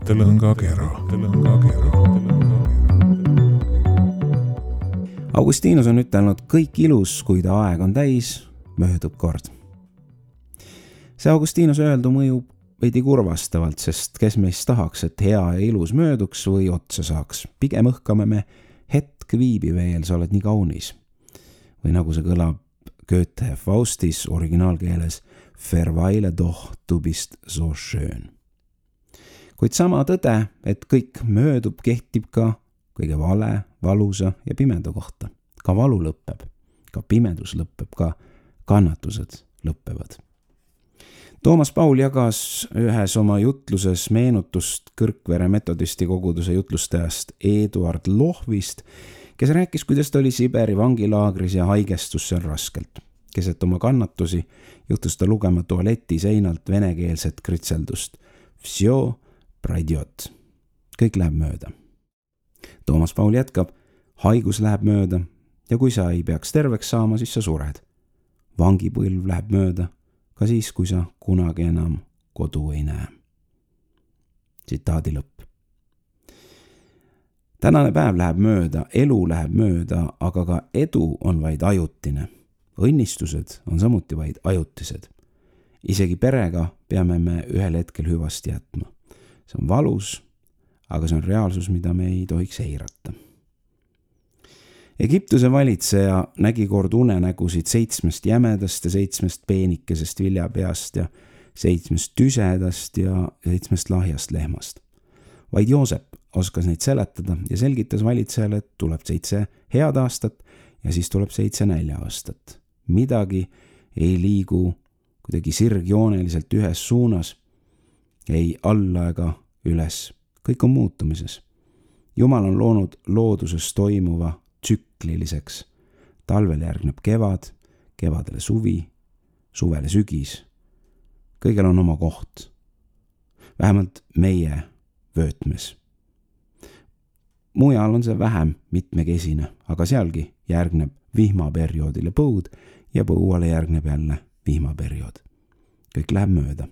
mõttelõngakera. Augustinus on ütelnud, kõik ilus, kui ta aeg on täis, möödub kord. See Augustinus öeldu mõjub veidi kurvastavalt, sest kes meist tahaks, et hea ja ilus mööduks või otsa saaks. Pigem õhkame me hetk viibi veel, sa oled nii kaunis. Või nagu see kõlab Goethe Faustis originaalkeeles, verweile doch, du bist so schön. Kuid sama tõde, et kõik möödub, kehtib ka kõige vale, valusa ja pimeda kohta. Ka valu lõpeb, ka pimedus lõpeb, ka kannatused lõppevad. Toomas Paul jagas ühes oma jutluses meenutust Kõrgvere metodisti koguduse jutlustajast Eduard Lohvist, kes rääkis, kuidas ta oli Siberi vangilaagris ja haigestus seal raskelt. Keset oma kannatusi juhtus ta lugema tualeti seinalt venekeelset kritseldust. Всё пройдёт. Kõik läheb mööda. Toomas Paul jätkab, haigus läheb mööda ja kui sa ei peaks terveks saama, siis sa sured. Vangipõlv läheb mööda, ka siis, kui sa kunagi enam kodu ei näe. Tsitaadi lõpp. Tänane päev läheb mööda, elu läheb mööda, aga ka edu on vaid ajutine. Õnnistused on samuti vaid ajutised. Isegi perega peame me ühel hetkel hüvasti jätma. See on valus, aga see on reaalsus, mida me ei tohiks eirata. Egiptuse valitseja nägi kord unenägusid 7 jämedast ja 7 peenikesest viljapeast ja 7 tüsedast ja 7 lahjast lehmast. Vaid Joosep oskas neid seletada ja selgitas valitsejale, et tuleb 7 head aastat ja siis tuleb 7 nälja aastat. Midagi ei liigu kuidagi sirgjooneliselt ühes suunas, ei alla ega üles. Kõik on muutumises. Jumal on loonud looduses toimuva tsükliliseks. Talvel järgneb kevad, kevadele suvi, suvele sügis. Kõigel on oma koht. Vähemalt meie vöötmes. Mujal on see vähem mitmekesine, aga sealgi järgneb vihmaperioodile põud ja põuale järgneb jälle vihmaperiood. Kõik läheb mööda.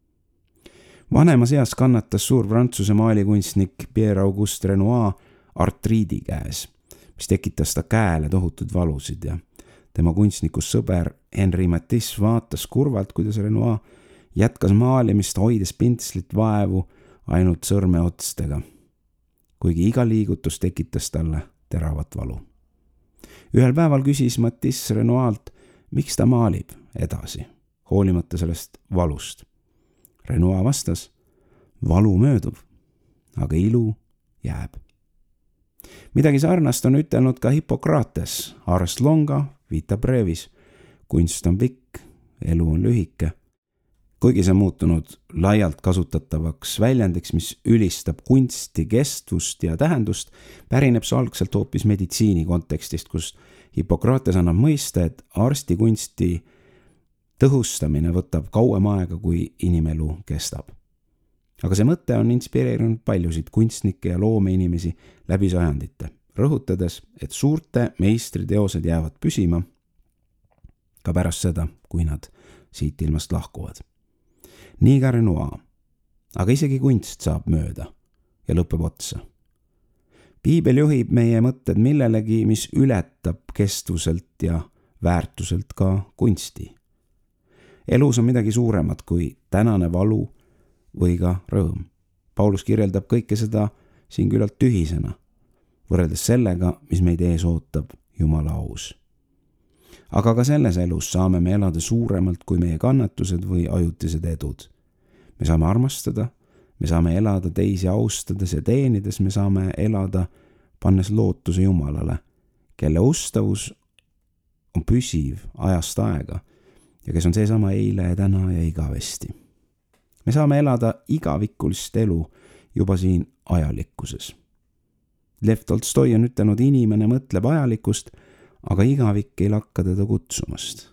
Vanemas eas kannatas suur Prantsuse maalikunstnik Pierre-Auguste Renoir artriidi käes, mis tekitas ta käele tohutud valusid ja tema kunstnikus sõber Henri Matisse vaatas kurvalt, kuidas Renoir jätkas maalimist, hoides pintslit vaevu ainult sõrmeotstega, kuigi iga liigutus tekitas talle teravat valu. Ühel päeval küsis Matisse Renoirt, miks ta maalib edasi, hoolimata sellest valust. Renoir vastas, valu möödub, aga ilu jääb. Midagi sarnast on ütelnud ka Hippokrates, ars longa, vita brevis, kunst on pikk, elu on lühike. Kuigi see on muutunud laialt kasutatavaks väljendiks, mis ülistab kunsti, kestvust ja tähendust, pärineb see algselt hoopis meditsiini kontekstist, kus Hippokrates annab mõista, et arstikunsti tõhustamine võtab kauem aega, kui inimelu kestab. Aga see mõte on inspireerinud paljusid kunstnikke ja loomeinimesi läbi sajandite, rõhutades, et suurte meistriteosed jäävad püsima ka pärast seda, kui nad siit ilmast lahkuvad. Nii ka Renoir, aga isegi kunst saab mööda ja lõpeb otsa. Piibel juhib meie mõtted millelegi, mis ületab kestvuselt ja väärtuselt ka kunsti. Elus on midagi suuremat kui tänane valu või ka rõõm. Paulus kirjeldab kõike seda siin küllalt tühisena, võrreldes sellega, mis meid ees ootab Jumala aus. Aga ka selles elus saame me elada suuremalt kui meie kannatused või ajutised edud. Me saame armastada, me saame elada teisi austades ja teenides, me saame elada pannes lootuse Jumalale, kelle ustavus on püsiv ajast aega ja kes on seesama eile ja täna ja igavesti. Me saame elada igavikulist elu juba siin ajalikkuses. Lev Tolstoi on ütelnud, inimene mõtleb ajalikust, aga igavik ei lakka teda kutsumast.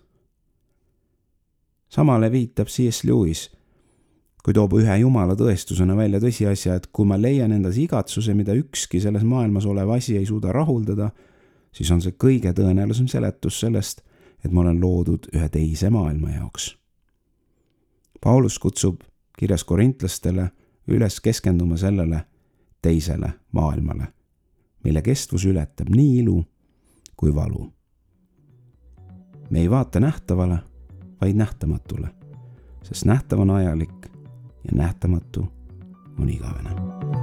Samale viitab C.S. Lewis, kui toob ühe Jumala tõestusena välja tõsiasja, et kui ma leian endas igatsuse, mida ükski selles maailmas olev asi ei suuda rahuldada, siis on see kõige tõenäolisem seletus sellest, et ma olen loodud ühe teise maailma jaoks. Paulus kutsub kirjas korintlastele üles keskenduma sellele teisele maailmale, mille kestvus ületab nii ilu kui valu. Me ei vaata nähtavale, vaid nähtamatule, sest nähtav on ajalik ja nähtamatu on igavene.